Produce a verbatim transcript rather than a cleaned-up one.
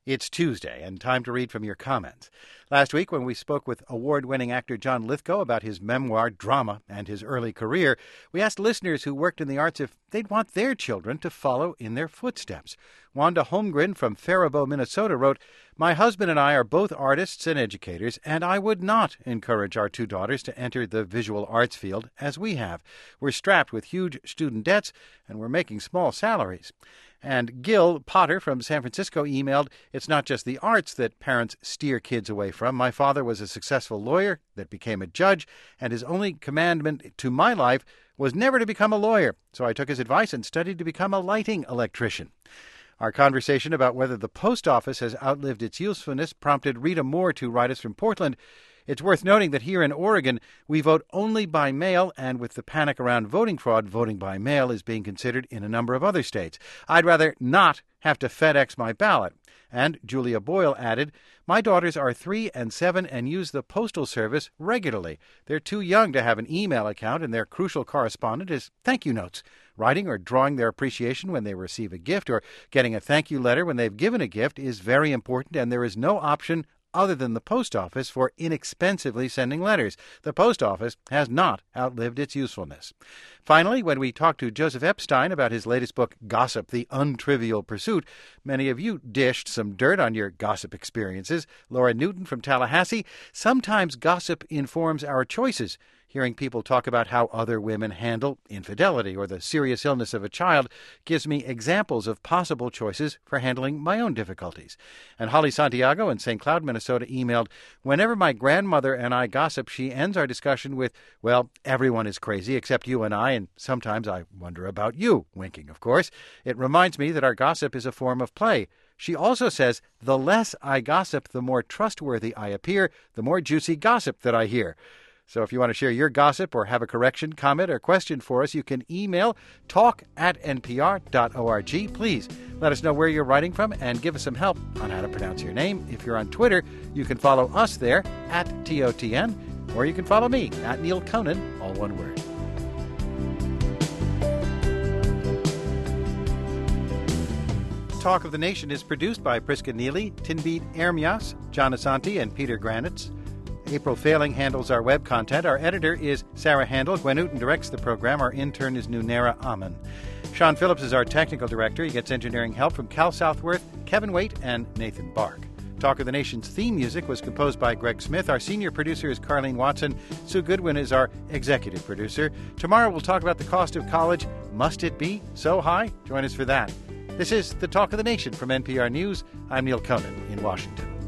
It's Tuesday, and time to read from your comments. Last week, when we spoke with award-winning actor John Lithgow about his memoir, Drama, and his early career, we asked listeners who worked in the arts if they'd want their children to follow in their footsteps. Wanda Holmgren from Faribault, Minnesota wrote, "My husband and I are both artists and educators, and I would not encourage our two daughters to enter the visual arts field as we have. We're strapped with huge student debts, and we're making small salaries." And Gil Potter from San Francisco emailed, "It's not just the arts that parents steer kids away from. My father was a successful lawyer that became a judge, and his only commandment to my life was never to become a lawyer. So I took his advice and studied to become a lighting electrician." Our conversation about whether the post office has outlived its usefulness prompted Rita Moore to write us from Portland. It's worth noting that here in Oregon, we vote only by mail, and with the panic around voting fraud, voting by mail is being considered in a number of other states. I'd rather not have to FedEx my ballot. And Julia Boyle added, "My daughters are three and seven and use the postal service regularly. They're too young to have an email account, and their crucial correspondent is thank you notes. Writing or drawing their appreciation when they receive a gift or getting a thank you letter when they've given a gift is very important, and there is no option other than the post office for inexpensively sending letters. The post office has not outlived its usefulness." Finally, when we talked to Joseph Epstein about his latest book, Gossip, The Untrivial Pursuit, many of you dished some dirt on your gossip experiences. Laura Newton from Tallahassee, "Sometimes gossip informs our choices. Hearing people talk about how other women handle infidelity or the serious illness of a child gives me examples of possible choices for handling my own difficulties." And Holly Santiago in Saint Cloud, Minnesota emailed, "Whenever my grandmother and I gossip, she ends our discussion with, 'Well, everyone is crazy except you and I, and sometimes I wonder about you,' winking, of course. It reminds me that our gossip is a form of play. She also says, 'The less I gossip, the more trustworthy I appear, the more juicy gossip that I hear.' So if you want to share your gossip or have a correction, comment, or question for us, you can email talk at n p r dot org. Please let us know where you're writing from and give us some help on how to pronounce your name. If you're on Twitter, you can follow us there at T O T N, or you can follow me at Neil Conan, all one word. Talk of the Nation is produced by Priska Neely, Tinbeat Ermias, John Asante, and Peter Granitz. April Failing handles our web content. Our editor is Sarah Handel. Gwen Newton directs the program. Our intern is Nunera Aman. Sean Phillips is our technical director. He gets engineering help from Cal Southworth, Kevin Waite, and Nathan Bark. Talk of the Nation's theme music was composed by Greg Smith. Our senior producer is Carlene Watson. Sue Goodwin is our executive producer. Tomorrow we'll talk about the cost of college. Must it be so high? Join us for that. This is the Talk of the Nation from N P R News. I'm Neil Conan in Washington.